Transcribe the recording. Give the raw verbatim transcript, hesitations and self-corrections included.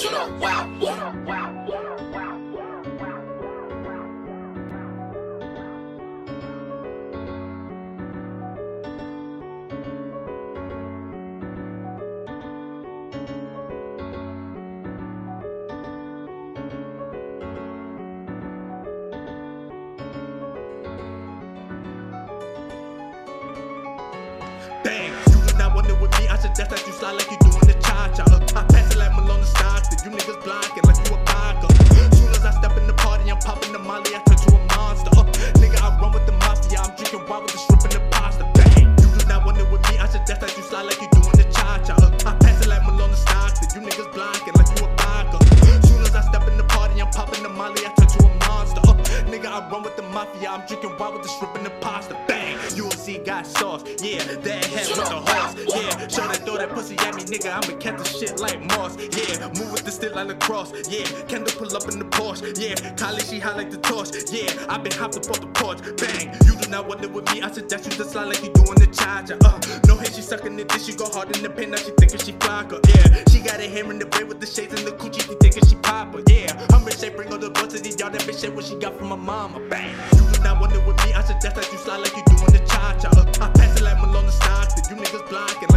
You know, wow. Bang, you do not want it with me, I suggest that you slide like you doing the cha-cha. uh, I pass it like Malone Stockton, you niggas blocking like you a vodka. Soon as I step in the party, I'm popping the molly, I turn to a monster. uh, Nigga, I run with the mafia, I'm drinking wine with the shrimp and the pasta. Bang, you do not want it with me, I suggest that you slide like you doing the cha-cha. uh, I pass it like Malone Stockton, you niggas blocking like you a vodka. Soon as I step in the party, I'm popping the molly, I turn to a monster. uh, Nigga, I run with the mafia, I'm drinking wine with the shrimp and the pasta. Bang, U F C got sauce, yeah, that head with the horse, yeah. Show that throw that pussy at me, nigga, I'ma catch the shit like Moss, yeah. Move with the stick like lacrosse, yeah. Kendall pull up in the Porsche, yeah. Kylie, she hot like the torch, yeah. I been hopped up off the porch, bang. You do not want it with me, I suggest you just slide like you doing the cha-cha, uh. No hate, she sucking the dick, she go hard in the paint, now she thinking she flocker, yeah. She got her hair in the braid with the shades and the coochie, she thinking she popper, yeah. I'm rich, they bring all the blood to these y'all, that bitch shit what she got from my mama, bang. You do not want it with me, I suggest that you slide like you doing the cha-cha, uh. I pass it like Malone Stockton, you niggas blocking